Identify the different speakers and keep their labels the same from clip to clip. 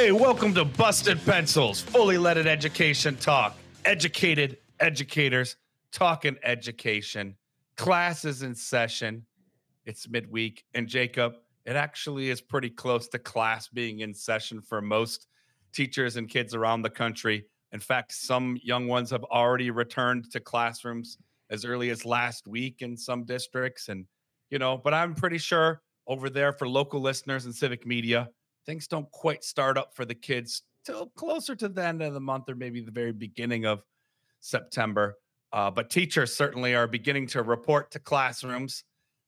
Speaker 1: Hey, welcome to Busted Pencils, fully leaded education talk. Educated educators talking education. Class is in session. It's midweek. And Jacob, it actually is pretty close to class being in session for most teachers and kids around the country. In fact, some young ones have already returned to classrooms as early as last week in some districts. But I'm pretty sure over there for local listeners and civic media, things don't quite start up for the kids till closer to the end of the month or maybe the very beginning of September. But teachers certainly are beginning to report to classrooms,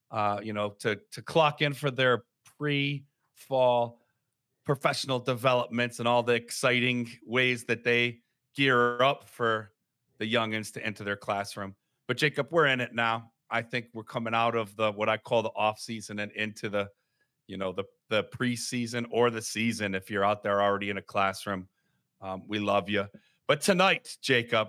Speaker 1: to clock in for their pre-fall professional developments and all the exciting ways that they gear up for the youngins to enter their classroom. But Jacob, we're in it now. I think we're coming out of the what I call the off season and into the preseason or the season. If you're out there already in a classroom, we love you. But tonight, Jacob,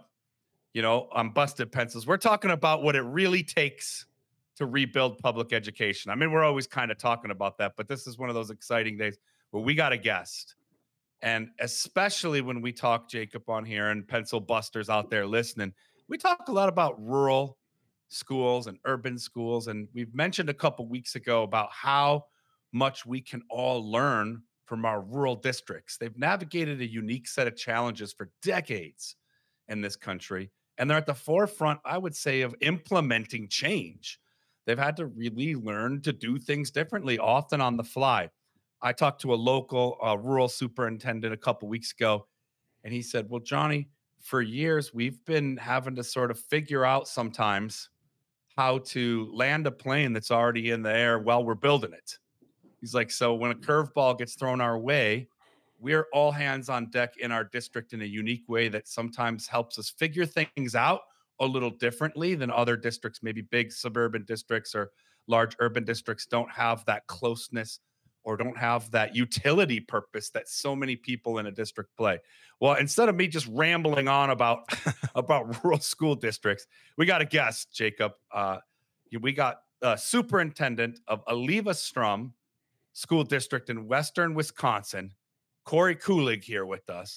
Speaker 1: on Busted Pencils, we're talking about what it really takes to rebuild public education. I mean, we're always kind of talking about that, but this is one of those exciting days where we got a guest. And especially when we talk, Jacob, on here and pencil busters out there listening, we talk a lot about rural schools and urban schools. And we've mentioned a couple weeks ago about how much we can all learn from our rural districts. They've navigated a unique set of challenges for decades in this country. And they're at the forefront, I would say, of implementing change. They've had to really learn to do things differently, often on the fly. I talked to a local rural superintendent a couple weeks ago, and he said, well, Johnny, for years, we've been having to sort of figure out sometimes how to land a plane that's already in the air while we're building it. He's like, so when a curveball gets thrown our way, we're all hands on deck in our district in a unique way that sometimes helps us figure things out a little differently than other districts. Maybe big suburban districts or large urban districts don't have that closeness or don't have that utility purpose that so many people in a district play. Well, instead of me just rambling on about rural school districts, we got a guest, Jacob. We got superintendent of Aliva Strum School District in Western Wisconsin, Corey Kulig, here with us.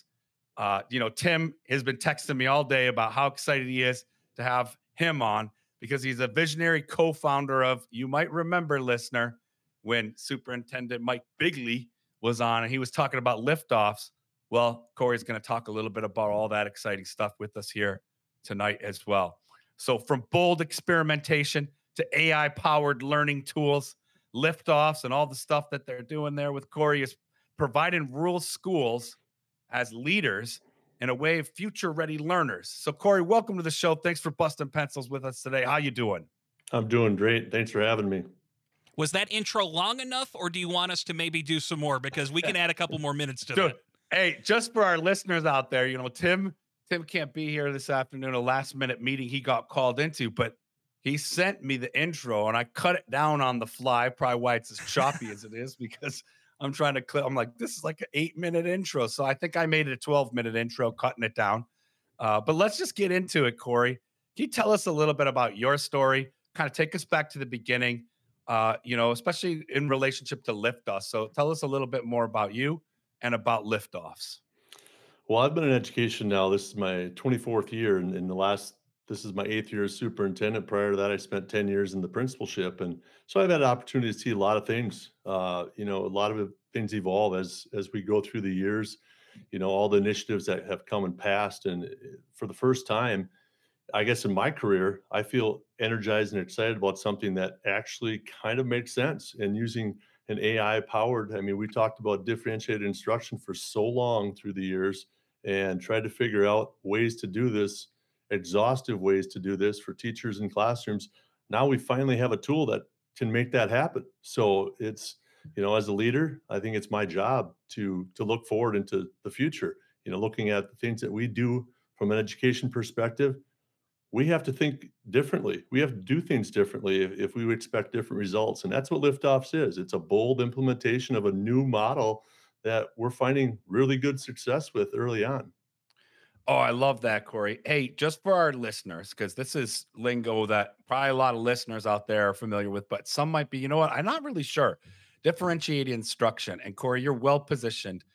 Speaker 1: Tim has been texting me all day about how excited he is to have him on because he's a visionary co-founder of, you might remember, listener, when Superintendent Mike Bigley was on and he was talking about liftoffs. Well, Corey's going to talk a little bit about all that exciting stuff with us here tonight as well. So from bold experimentation to AI-powered learning tools, liftoffs, and all the stuff that they're doing there with Corey is providing rural schools as leaders in a way of future-ready learners. So, Corey, welcome to the show. Thanks for busting pencils with us today. How you doing?
Speaker 2: I'm doing great. Thanks for having me.
Speaker 3: Was that intro long enough, or do you want us to maybe do some more? Because we can add a couple more minutes to that.
Speaker 1: Hey, just for our listeners out there, Tim can't be here this afternoon, a last-minute meeting he got called into, but he sent me the intro, and I cut it down on the fly, probably why it's as choppy as it is, because I'm trying to clip. I'm like, this is like an 8-minute intro. So I think I made it a 12-minute intro, cutting it down. But let's just get into it, Corey. Can you tell us a little bit about your story? Kind of take us back to the beginning, especially in relationship to liftoffs. So tell us a little bit more about you and about liftoffs.
Speaker 2: Well, I've been in education now. This is my 24th year, and this is my 8th year as superintendent. Prior to that, I spent 10 years in the principalship, and so I've had an opportunity to see a lot of things. A lot of things evolve as we go through the years. All the initiatives that have come and passed, and for the first time, I guess in my career, I feel energized and excited about something that actually kind of makes sense. And using an AI powered, we talked about differentiated instruction for so long through the years and tried to figure out ways to do this, exhaustive ways to do this for teachers in classrooms. Now we finally have a tool that can make that happen. So it's, as a leader, I think it's my job to look forward into the future, looking at the things that we do from an education perspective. We have to think differently. We have to do things differently if we expect different results. And that's what Liftoffs is. It's a bold implementation of a new model that we're finding really good success with early on.
Speaker 1: Oh, I love that, Corey. Hey, just for our listeners, because this is lingo that probably a lot of listeners out there are familiar with, but some might be, I'm not really sure. Differentiated instruction. And Corey, you're well positioned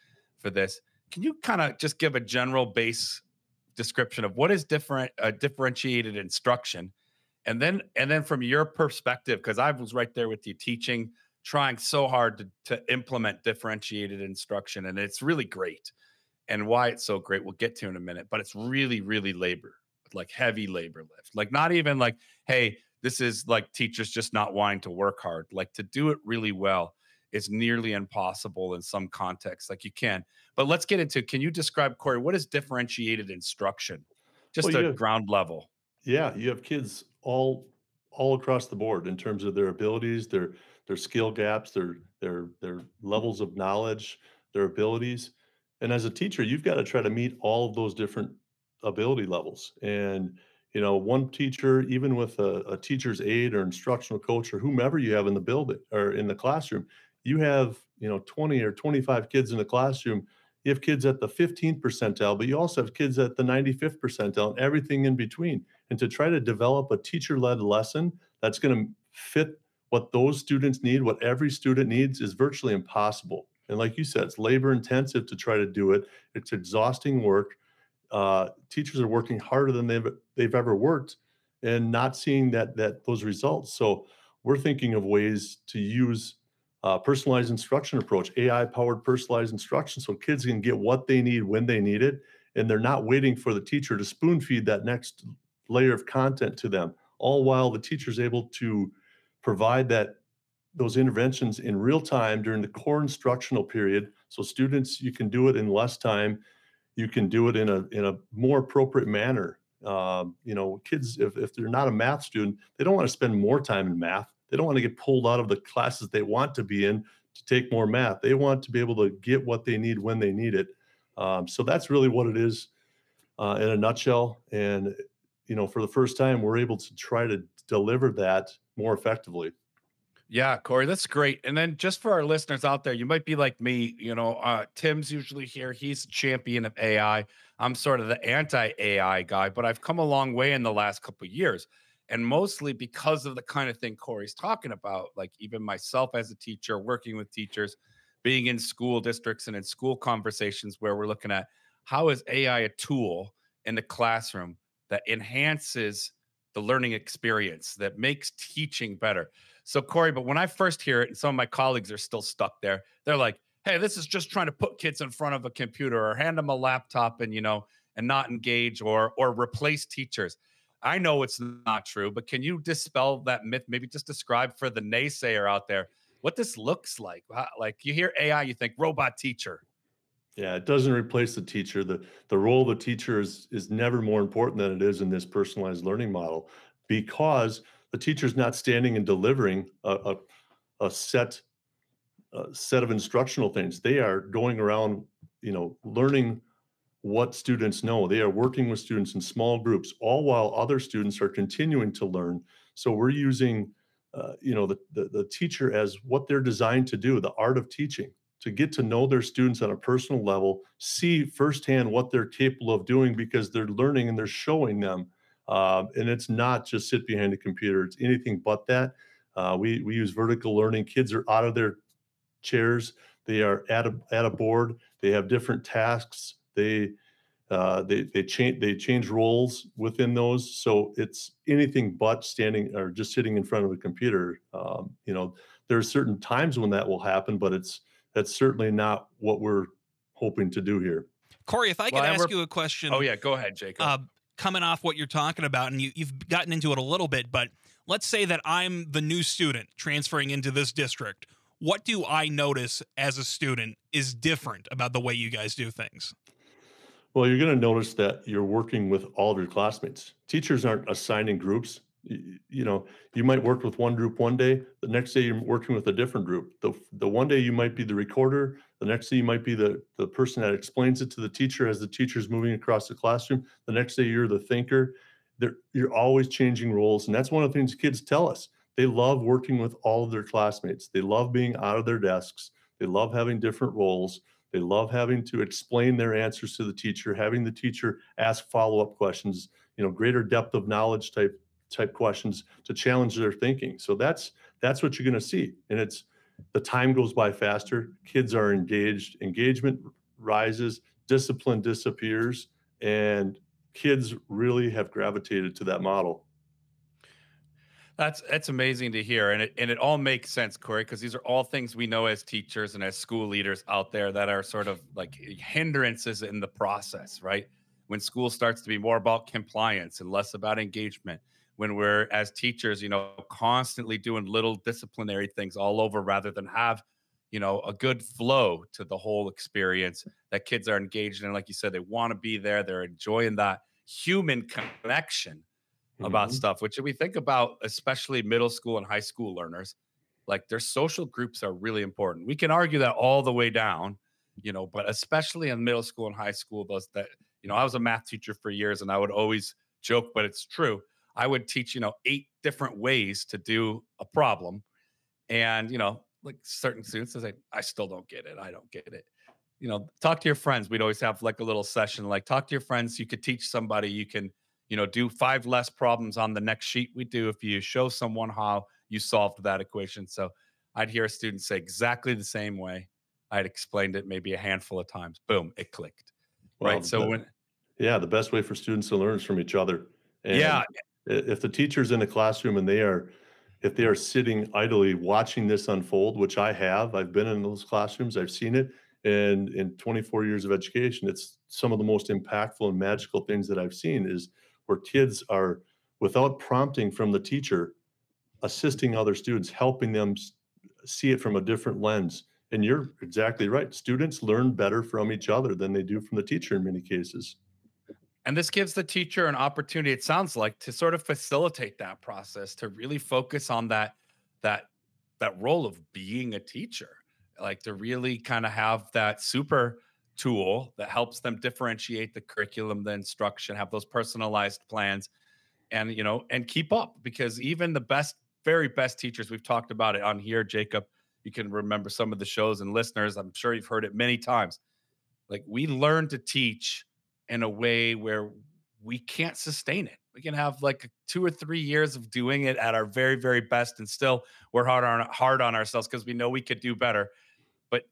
Speaker 1: for this. Can you kind of just give a general base description of what is differentiated instruction? And then from your perspective, because I was right there with you teaching, trying so hard to implement differentiated instruction, and it's really great. And why it's so great, we'll get to in a minute, but it's really, really like heavy labor lift. Like not even like, hey, this is like teachers just not wanting to work hard. Like to do it really well is nearly impossible in some contexts. Like you can. But let's get into, can you describe, Corey, what is differentiated instruction?
Speaker 2: Well,
Speaker 1: Just a ground level.
Speaker 2: yeah, you have kids all across the board in terms of their abilities, their skill gaps, their levels of knowledge, their abilities. And as a teacher, you've got to try to meet all of those different ability levels. And one teacher, even with a teacher's aide or instructional coach or whomever you have in the building or in the classroom, you have 20 or 25 kids in the classroom. You have kids at the 15th percentile, but you also have kids at the 95th percentile and everything in between. And to try to develop a teacher-led lesson that's going to fit what those students need, what every student needs, is virtually impossible. And like you said, it's labor intensive to try to do it. It's exhausting work. Teachers are working harder than they've ever worked, and not seeing that those results. So we're thinking of ways to use personalized instruction approach, AI-powered personalized instruction, so kids can get what they need when they need it, and they're not waiting for the teacher to spoon feed that next layer of content to them, all while the teacher's able to provide those interventions in real time during the core instructional period. So students, you can do it in less time. You can do it in a more appropriate manner. Kids, if they're not a math student, they don't want to spend more time in math. They don't want to get pulled out of the classes they want to be in to take more math. They want to be able to get what they need when they need it. So that's really what it is in a nutshell. And for the first time, we're able to try to deliver that more effectively.
Speaker 1: Yeah, Corey, that's great. And then just for our listeners out there, you might be like me, Tim's usually here. He's a champion of AI. I'm sort of the anti-AI guy, but I've come a long way in the last couple of years. And mostly because of the kind of thing Corey's talking about, like even myself as a teacher, working with teachers, being in school districts and in school conversations where we're looking at how is AI a tool in the classroom that enhances the learning experience, that makes teaching better. So, Corey, but when I first hear it, and some of my colleagues are still stuck there, they're like, hey, this is just trying to put kids in front of a computer or hand them a laptop and, and not engage or replace teachers. I know it's not true, but can you dispel that myth? Maybe just describe for the naysayer out there what this looks like. Like you hear AI, you think robot teacher.
Speaker 2: Yeah, it doesn't replace the teacher. The role of the teacher is never more important than it is in this personalized learning model, because the teacher's not standing and delivering a set of instructional things. They are going around, learning what students know. They are working with students in small groups, all while other students are continuing to learn. So we're using, the teacher as what they're designed to do, the art of teaching, to get to know their students on a personal level, see firsthand what they're capable of doing because they're learning and they're showing them. And it's not just sit behind a computer. It's anything but that. We use vertical learning. Kids are out of their chairs. They are at a board. They have different tasks. They change roles within those. So it's anything but standing or just sitting in front of a computer. There are certain times when that will happen, but that's certainly not what we're hoping to do here.
Speaker 3: Corey, if I could ask you a question.
Speaker 1: Oh yeah, go ahead, Jacob.
Speaker 3: Coming off what you're talking about, and you've gotten into it a little bit, but let's say that I'm the new student transferring into this district. What do I notice as a student is different about the way you guys do things?
Speaker 2: Well, you're going to notice that you're working with all of your classmates. Teachers aren't assigning groups. You might work with one group one day, the next day you're working with a different group. The one day you might be the recorder, the next day you might be the person that explains it to the teacher as the teacher's moving across the classroom. The next day you're the thinker. You're always changing roles. And that's one of the things kids tell us. They love working with all of their classmates. They love being out of their desks. They love having different roles. They love having to explain their answers to the teacher, having the teacher ask follow-up questions, greater depth of knowledge type questions to challenge their thinking. So that's what you're going to see. And the time goes by faster. Kids are engaged. Engagement rises, discipline disappears, and kids really have gravitated to that model.
Speaker 1: That's amazing to hear, and it all makes sense, Corey, because these are all things we know as teachers and as school leaders out there that are sort of like hindrances in the process, right? When school starts to be more about compliance and less about engagement, when we're as teachers, constantly doing little disciplinary things all over rather than have, a good flow to the whole experience that kids are engaged in. Like you said, they want to be there, they're enjoying that human connection about
Speaker 2: Mhm.
Speaker 1: stuff, which we think about, especially middle school and high school learners, like their social groups are really important. We can argue that all the way down, but especially in middle school and high school, those that, I was a math teacher for years and I would always joke, but it's true. I would teach, 8 different ways to do a problem. And, like certain students, I still don't get it. I don't get it. Talk to your friends. We'd always have like a little session, like talk to your friends. You could teach somebody, you can, do 5 less problems on the next sheet we do if you show someone how you solved that equation. So I'd hear a student say exactly the same way. I'd explained it maybe a handful of times. Boom, it clicked.
Speaker 2: Well,
Speaker 1: Right. So when,
Speaker 2: yeah, the best way for students to learn is from each other. And
Speaker 1: yeah,
Speaker 2: if the teacher's in the classroom and if they are sitting idly watching this unfold, which I've been in those classrooms, I've seen it. And in 24 years of education, it's some of the most impactful and magical things that I've seen is where kids are, without prompting from the teacher, assisting other students, helping them see it from a different lens. And you're exactly right. Students learn better from each other than they do from the teacher in many cases.
Speaker 1: and this gives the teacher an opportunity, it sounds like, to sort of facilitate that process, to really focus on that that role of being a teacher, like to really kind of have that super tool that helps them differentiate the curriculum, the instruction, have those personalized plans, and and keep up, because even the best, very best teachers, we've talked about it on here, Jacob, you can remember some of the shows, and listeners, I'm sure you've heard it many times, like we learn to teach in a way where we can't sustain it. We can have like 2 or 3 years of doing it at our very, very best, and still we're hard on ourselves because we know we could do better. But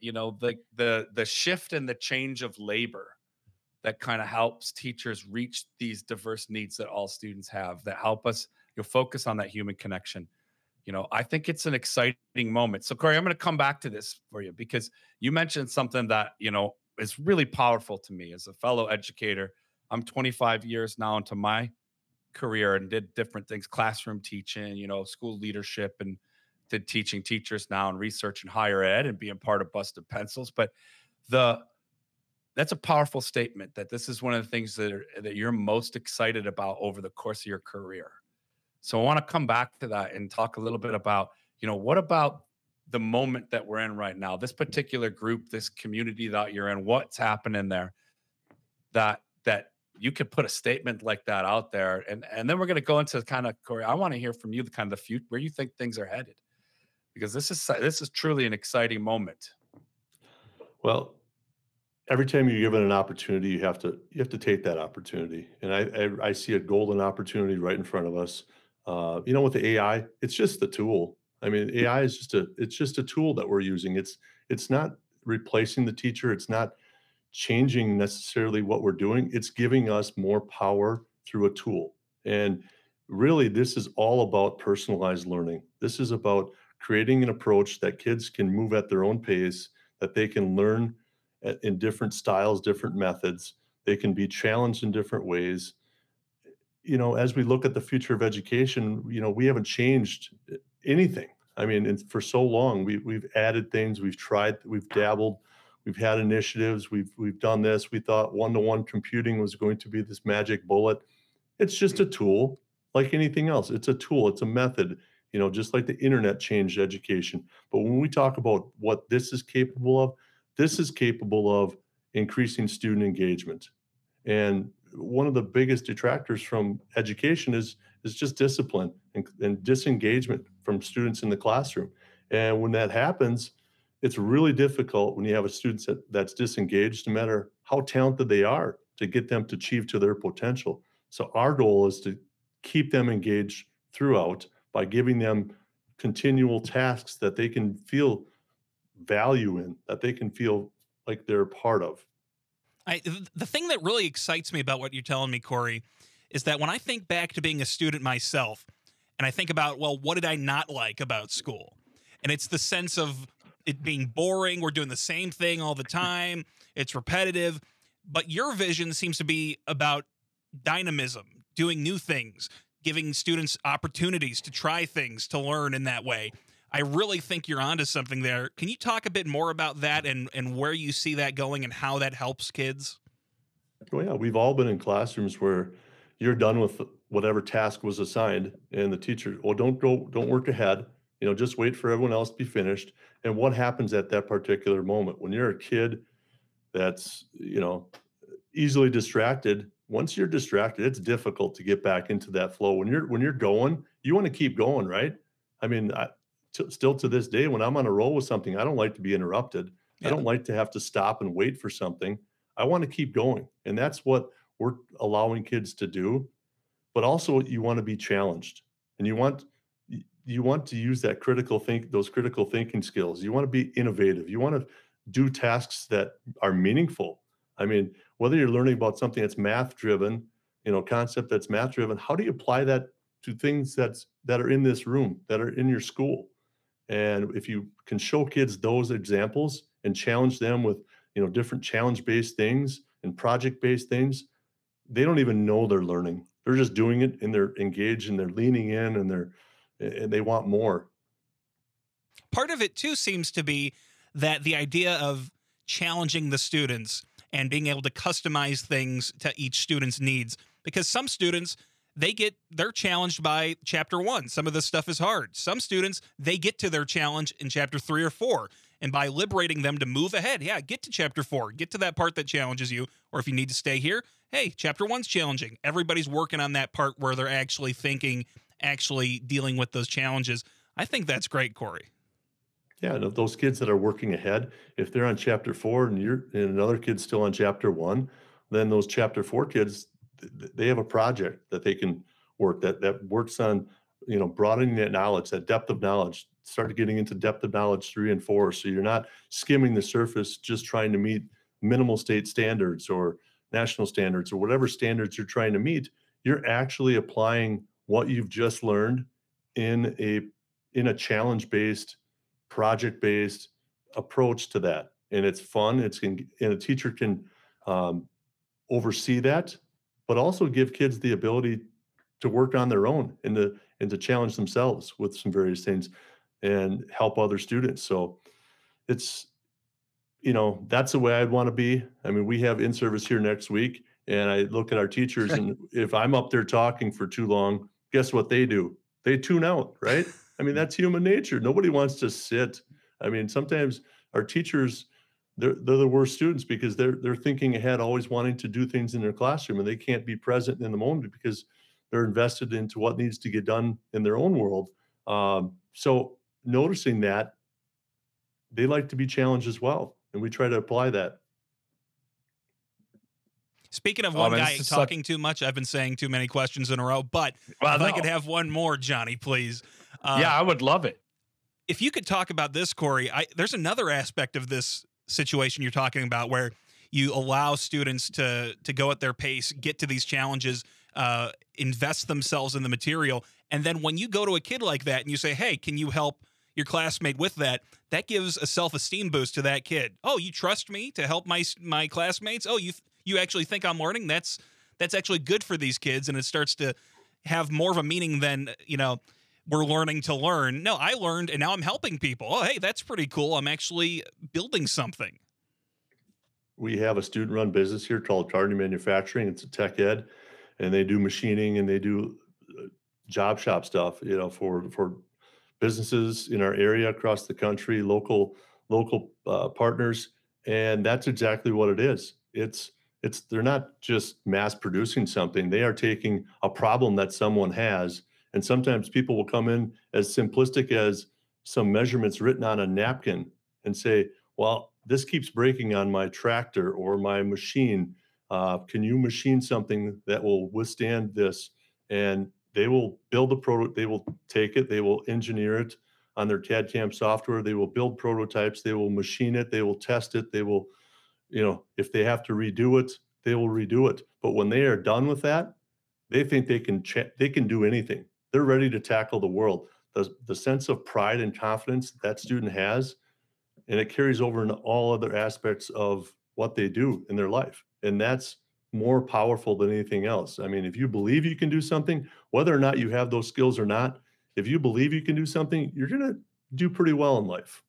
Speaker 1: the shift and the change of labor that kind of helps teachers reach these diverse needs that all students have, that help us focus on that human connection. I think it's an exciting moment. So, Corey, I'm going to come back to this for you because you mentioned something that, is really powerful to me as a fellow educator. I'm 25 years now into my career and did different things, classroom teaching, school leadership, and did teaching teachers now and research in higher ed and being part of Busted Pencils. But the that's a powerful statement that this is one of the things that you're most excited about over the course of your career. So I want to come back to that and talk a little bit about, what about the moment that we're in right now, this particular group, this community that you're in, what's happening there that you could put a statement like that out there. And then we're going to go into kind of, Corey, I want to hear from you the kind of the future, where you think things are headed, because this is truly an exciting moment.
Speaker 2: Well, every time you're given an opportunity, you have to take that opportunity. And I see a golden opportunity right in front of us. With the AI, it's just the tool. I mean, AI is just a tool that we're using. It's not replacing the teacher. It's not changing necessarily what we're doing. It's giving us more power through a tool. And really, this is all about personalized learning. This is about creating an approach that kids can move at their own pace, that they can learn in different styles, different methods. They can be challenged in different ways. As we look at the future of education, we haven't changed anything. I mean, for so long, we've added things, we've tried, we've dabbled, we've had initiatives, we've done this. We thought one-to-one computing was going to be this magic bullet. It's just a tool, like anything else. It's a tool, it's a method, just like the internet changed education. But when we talk about what this is capable of increasing student engagement. And one of the biggest detractors from education is just discipline and disengagement from students in the classroom. And when that happens, it's really difficult when you have a student that's disengaged, no matter how talented they are, to get them to achieve to their potential. So our goal is to keep them engaged throughout by giving them continual tasks that they can feel value in, that they can feel like they're a part of.
Speaker 3: The thing that really excites me about what you're telling me, Corey, is that when I think back to being a student myself, and I think about, well, what did I not like about school? And it's the sense of it being boring. We're doing the same thing all the time. It's repetitive. But your vision seems to be about dynamism, doing new things, giving students opportunities to try things, to learn in that way. I really think you're onto something there. Can you talk a bit more about that and where you see that going and how that helps kids?
Speaker 2: Oh yeah, we've all been in classrooms where you're done with whatever task was assigned, and the teacher, oh, don't work ahead. Just wait for everyone else to be finished. And what happens at that particular moment when you're a kid that's easily distracted? Once you're distracted, it's difficult to get back into that flow. When you're going, you want to keep going, right? I mean, still to this day, when I'm on a roll with something, I don't like to be interrupted. I
Speaker 3: Yeah.
Speaker 2: don't like to have to stop and wait for something. I want to keep going. And that's what we're allowing kids to do. But also you want to be challenged, and you want to use those critical thinking skills. You want to be innovative. You want to do tasks that are meaningful. I mean, whether you're learning about something that's math driven, concept that's math driven, how do you apply that to things that are in this room, that are in your school? And if you can show kids those examples and challenge them with, different challenge-based things and project-based things, they don't even know they're learning. They're just doing it, and they're engaged, and they're leaning in, and they want more.
Speaker 3: Part of it too seems to be that the idea of challenging the students and being able to customize things to each student's needs, because some students, they're challenged by chapter 1. Some of this stuff is hard. Some students, they get to their challenge in chapter 3 or 4, and by liberating them to move ahead, yeah, get to chapter 4, get to that part that challenges you. Or if you need to stay here, hey, chapter 1's challenging. Everybody's working on that part where they're actually thinking, actually dealing with those challenges. I think that's great, Corey.
Speaker 2: Yeah, and of those kids that are working ahead, if they're on chapter 4 and another kid's still on chapter 1, then those chapter 4 kids, they have a project that they can work, that works on, broadening that knowledge, that depth of knowledge. Start getting into depth of knowledge 3 and 4, so you're not skimming the surface just trying to meet minimal state standards or national standards or whatever standards you're trying to meet. You're actually applying what you've just learned in a challenge-based, project-based approach to that. And it's fun. And a teacher can um, oversee that, but also give kids the ability to work on their own and to challenge themselves with some various things and help other students. So it's, that's the way I'd want to be. I mean, we have in-service here next week, and I look at our teachers, and if I'm up there talking for too long, guess what they do? They tune out, right? I mean, that's human nature. Nobody wants to sit. I mean, sometimes our teachers, they're the worst students because they're thinking ahead, always wanting to do things in their classroom, and they can't be present in the moment because they're invested into what needs to get done in their own world. So noticing that, they like to be challenged as well, and we try to apply that.
Speaker 3: Speaking of
Speaker 1: Oh
Speaker 3: one
Speaker 1: man,
Speaker 3: guy
Speaker 1: this is such.
Speaker 3: talking too much, I've been saying too many questions in a row, but
Speaker 1: Well,
Speaker 3: if I could
Speaker 1: no.
Speaker 3: have one more, Johnny, please.
Speaker 1: Yeah, I would love it.
Speaker 3: If you could talk about this, Corey, there's another aspect of this situation you're talking about where you allow students to go at their pace, get to these challenges, invest themselves in the material, and then when you go to a kid like that and you say, "Hey, can you help your classmate with that?" That gives a self-esteem boost to that kid. Oh, you trust me to help my classmates? Oh, you actually think I'm learning? That's actually good for these kids, and it starts to have more of a meaning than we're learning to learn. No, I learned and now I'm helping people. Oh, hey, that's pretty cool. I'm actually building something.
Speaker 2: We have a student-run business here called Carney Manufacturing. It's a tech ed, and they do machining, and they do job shop stuff, for businesses in our area across the country, local partners, and that's exactly what it is. It's they're not just mass producing something. They are taking a problem that someone has, and sometimes people will come in as simplistic as some measurements written on a napkin and say, "Well, this keeps breaking on my tractor or my machine. Can you machine something that will withstand this?" And they will build a product. They will take it. They will engineer it on their CAD/CAM software. They will build prototypes. They will machine it. They will test it. They will if they have to redo it, they will redo it. But when they are done with that, they think they can do anything. They're ready to tackle the world. The sense of pride and confidence that student has, and it carries over into all other aspects of what they do in their life. And that's more powerful than anything else. I mean, if you believe you can do something, whether or not you have those skills or not, if you believe you can do something, you're going to do pretty well in life.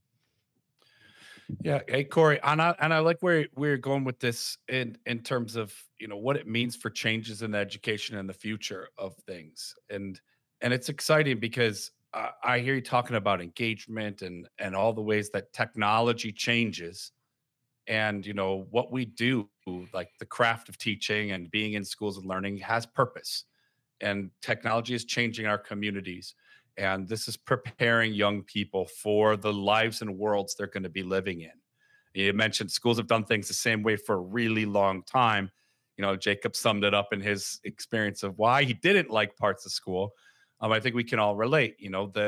Speaker 1: Yeah. Hey, Corey, and I like where we're going with this in terms of what it means for changes in education and the future of things, and it's exciting because I hear you talking about engagement and all the ways that technology changes, and what we do, like the craft of teaching and being in schools and learning, has purpose, and technology is changing our communities, and this is preparing young people for the lives and worlds they're going to be living in. You mentioned schools have done things the same way for a really long time. Jacob summed it up in his experience of why he didn't like parts of school. I think we can all relate.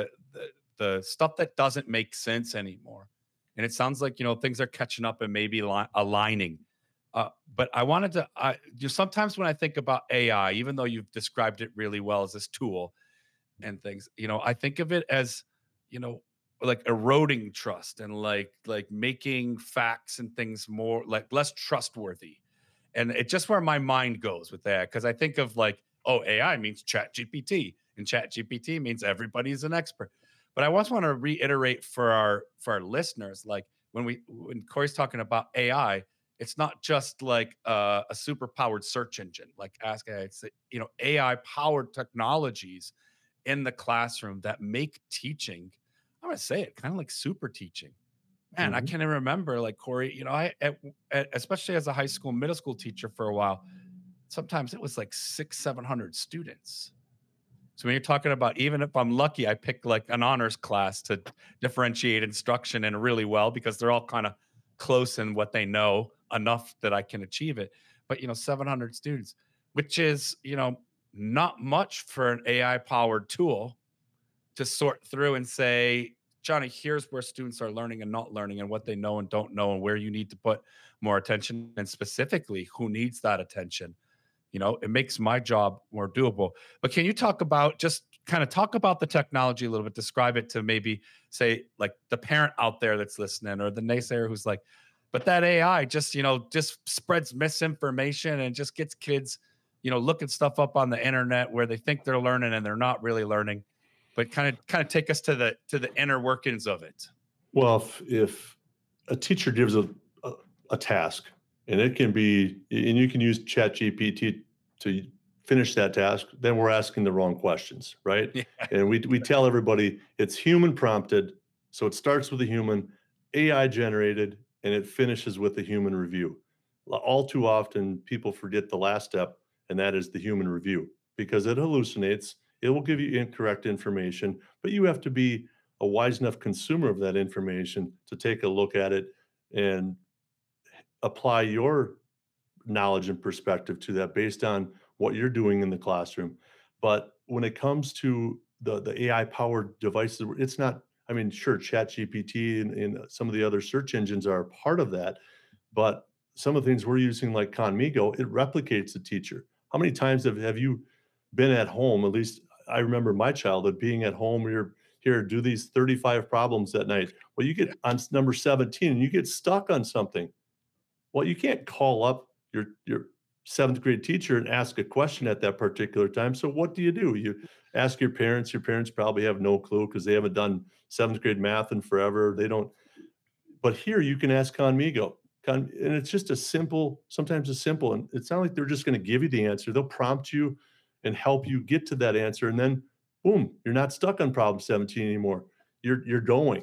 Speaker 1: The stuff that doesn't make sense anymore, and it sounds like things are catching up and maybe aligning. But I wanted to. Sometimes when I think about AI, even though you've described it really well as this tool and things, I think of it as, you know, like eroding trust and like making facts and things more like less trustworthy. And it's just where my mind goes with that. Cause I think of like, oh, AI means chat GPT and chat GPT means everybody's an expert. But I also want to reiterate for our listeners, like when Corey's talking about AI, it's not just like a super powered search engine, like Ask AI. It's AI powered technologies in the classroom that make teaching, I'm gonna say it, kind of like super teaching. Man, I
Speaker 2: Mhm.
Speaker 1: can't even remember, like Corey, especially as a high school, middle school teacher for a while, sometimes it was like 700 students. So when you're talking about, even if I'm lucky, I pick like an honors class to differentiate instruction in really well because they're all kind of close in what they know enough that I can achieve it. But 700 students, which is not much for an AI powered tool to sort through and say, Johnny, here's where students are learning and not learning and what they know and don't know and where you need to put more attention and specifically who needs that attention. It makes my job more doable. But can you talk about, just kind of talk about the technology a little bit, describe it to maybe say like the parent out there that's listening or the naysayer who's like, but that AI just spreads misinformation and just gets kids, looking stuff up on the internet where they think they're learning and they're not really learning. But kind of take us to the inner workings of it.
Speaker 2: Well, if a teacher gives a, a task, and it can be, and you can use ChatGPT to finish that task, then we're asking the wrong questions, right?
Speaker 1: Yeah.
Speaker 2: And we tell everybody it's human prompted, so it starts with a human, AI generated, and it finishes with a human review. All too often, people forget the last step, and that is the human review because it hallucinates. It will give you incorrect information, but you have to be a wise enough consumer of that information to take a look at it and apply your knowledge and perspective to that based on what you're doing in the classroom. But when it comes to the AI powered devices, it's not, I mean, sure, ChatGPT and some of the other search engines are a part of that, but some of the things we're using like Conmigo, it replicates the teacher. How many times have you been at home? At least I remember my childhood being at home. You're here, do these 35 problems at night. Well, you get on number 17 and you get stuck on something. Well, you can't call up your seventh grade teacher and ask a question at that particular time. So what do? You ask your parents. Your parents probably have no clue because they haven't done seventh grade math in forever. They don't. But here you can ask Conmigo. And it's just a simple, sometimes it's simple. And it's not like they're just going to give you the answer. They'll prompt you and help you get to that answer. And then boom, you're not stuck on problem 17 anymore. You're going.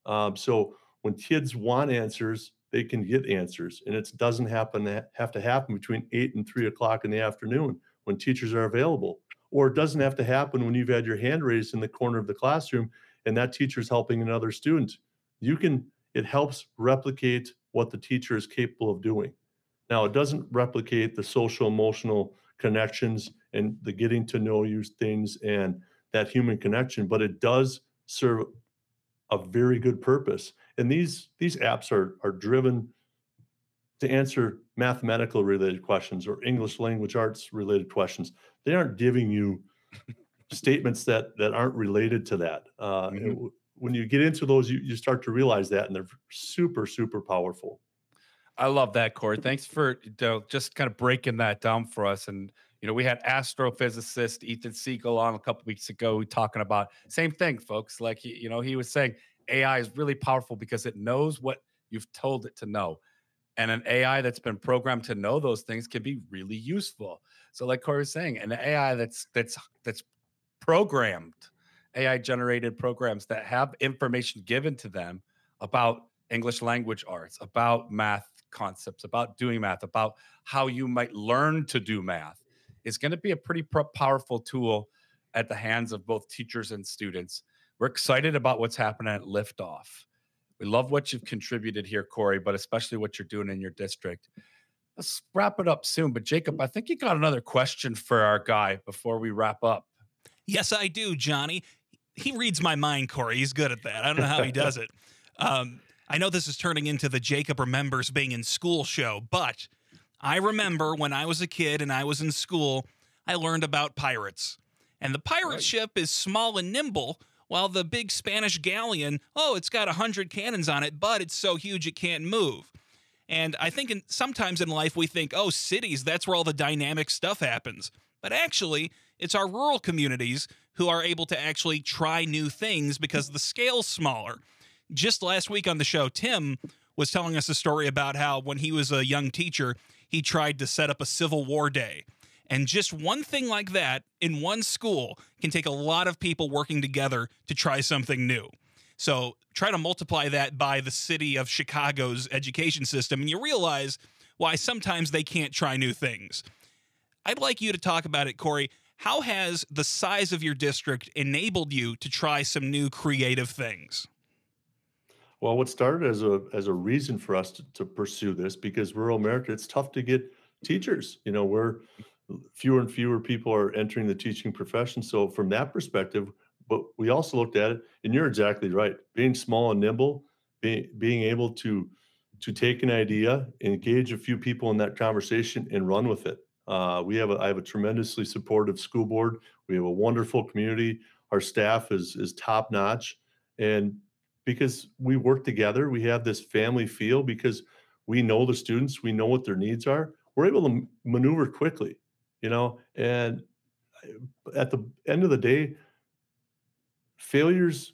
Speaker 2: So when kids want answers, they can get answers. And it doesn't have to happen between 8 and 3 o'clock in the afternoon when teachers are available. Or it doesn't have to happen when you've had your hand raised in the corner of the classroom and that teacher's helping another student. You can It helps replicate what the teacher is capable of doing. Now, it doesn't replicate the social emotional connections and the getting to know you things and that human connection, but it does serve a very good purpose. And these apps are driven to answer mathematical related questions or English language arts related questions. They aren't giving you statements that aren't related to that. When you get into those, you start to realize that, and they're super, super powerful.
Speaker 1: I love that, Corey. Thanks for just kind of breaking that down for us. And we had astrophysicist Ethan Siegel on a couple weeks ago talking about same thing, folks. Like he was saying AI is really powerful because it knows what you've told it to know. And an AI that's been programmed to know those things can be really useful. So, like Corey was saying, an AI that's programmed, AI generated programs that have information given to them about English language arts, about math concepts, about doing math, about how you might learn to do math is going to be a pretty powerful tool at the hands of both teachers and students. We're excited about what's happening at Liftoff. We love what you've contributed here, Corey, but especially what you're doing in your district. Let's wrap it up soon. But Jacob, I think you got another question for our guy before we wrap up.
Speaker 3: Yes, I do, Johnny. He reads my mind, Corey. He's good at that. I don't know how he does it. I know this is turning into the Jacob Remembers Being in School show, but I remember when I was a kid and I was in school, I learned about pirates. And the pirate ship is small and nimble, while the big Spanish galleon, it's got 100 cannons on it, but it's so huge it can't move. And I think sometimes in life we think, cities, that's where all the dynamic stuff happens. But actually, it's our rural communities who are able to actually try new things because the scale's smaller. Just last week on the show, Tim was telling us a story about how when he was a young teacher, he tried to set up a Civil War day. And just one thing like that in one school can take a lot of people working together to try something new. So try to multiply that by the city of Chicago's education system, and you realize why sometimes they can't try new things. I'd like you to talk about it, Corey. How has the size of your district enabled you to try some new creative things?
Speaker 2: Well, what started as a reason for us to pursue this, because rural America, it's tough to get teachers. We're fewer and fewer people are entering the teaching profession. So from that perspective, but we also looked at it, and you're exactly right. Being small and nimble, being able to take an idea, engage a few people in that conversation, and run with it. I have a tremendously supportive school board. We have a wonderful community. Our staff is top notch, and because we work together, we have this family feel because we know the students, we know what their needs are. We're able to maneuver quickly, and at the end of the day, failures,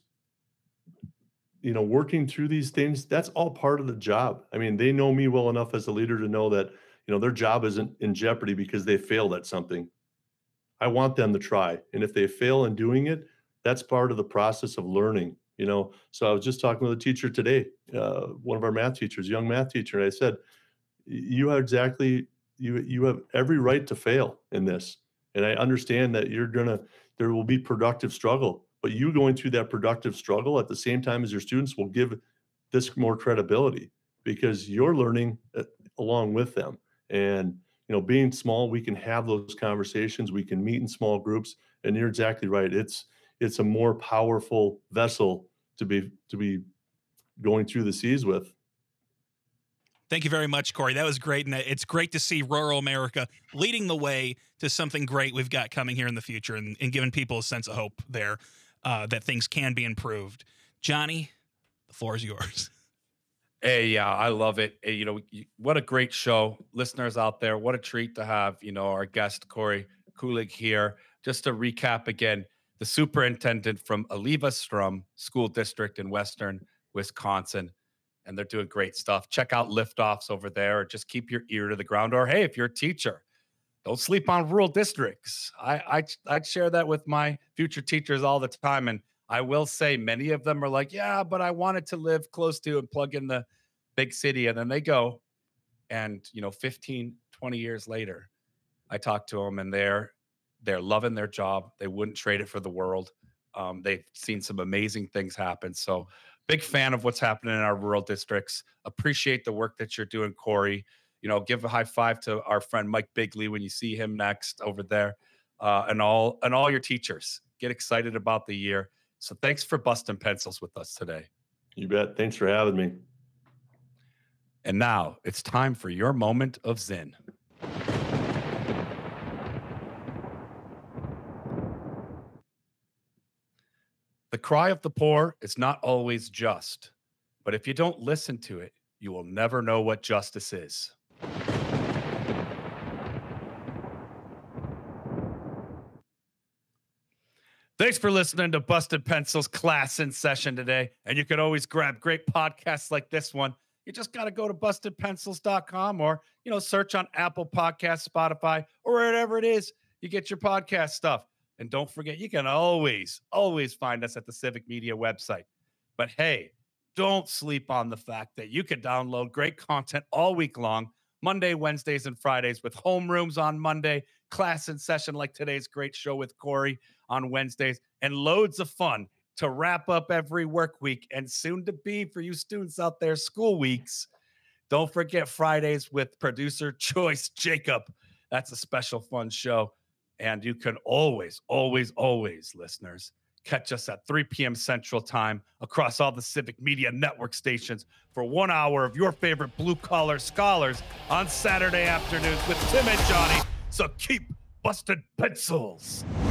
Speaker 2: working through these things, that's all part of the job. I mean, they know me well enough as a leader to know that, their job isn't in jeopardy because they failed at something. I want them to try. And if they fail in doing it, that's part of the process of learning, So I was just talking with a teacher today, one of our math teachers, young math teacher, and I said, you have you have every right to fail in this. And I understand that there will be productive struggle, but you going through that productive struggle at the same time as your students will give this more credibility because you're learning along with them. And, being small, we can have those conversations. We can meet in small groups. And you're exactly right. It's a more powerful vessel to be going through the seas with.
Speaker 3: Thank you very much, Corey. That was great. And it's great to see rural America leading the way to something great we've got coming here in the future and giving people a sense of hope there that things can be improved. Johnny, the floor is yours.
Speaker 1: Hey, yeah, I love it. Hey, what a great show. Listeners out there, what a treat to have, our guest, Corey Kulig here. Just to recap again, the superintendent from Aliva Strum School District in Western Wisconsin. And they're doing great stuff. Check out Liftoffs over there, or just keep your ear to the ground. Or hey, if you're a teacher, don't sleep on rural districts. I'd share that with my future teachers all the time. And I will say many of them are like, yeah, but I wanted to live close to and plug in the big city. And then they go and, 15, 20 years later, I talk to them and they're loving their job. They wouldn't trade it for the world. They've seen some amazing things happen. So big fan of what's happening in our rural districts. Appreciate the work that you're doing, Corey. Give a high five to our friend Mike Bigley when you see him next over there, and all your teachers. Get excited about the year. So thanks for busting pencils with us today.
Speaker 2: You bet. Thanks for having me.
Speaker 1: And now it's time for your moment of Zen. The cry of the poor is not always just, but if you don't listen to it, you will never know what justice is. Thanks for listening to Busted Pencils Class in Session today. And you can always grab great podcasts like this one. You just got to go to bustedpencils.com or, search on Apple Podcasts, Spotify, or wherever it is you get your podcast stuff. And don't forget, you can always find us at the Civic Media website. But hey, don't sleep on the fact that you can download great content all week long, Monday, Wednesdays, and Fridays with homerooms on Monday, Class in Session like today's great show with Corey on Wednesdays, and loads of fun to wrap up every work week and soon to be for you students out there, school weeks. Don't forget Fridays with producer Choice Jacob. That's a special fun show. And you can always, listeners, catch us at 3 p.m. Central Time across all the Civic Media Network stations for 1 hour of your favorite blue-collar scholars on Saturday afternoons with Tim and Johnny. So keep busted pencils.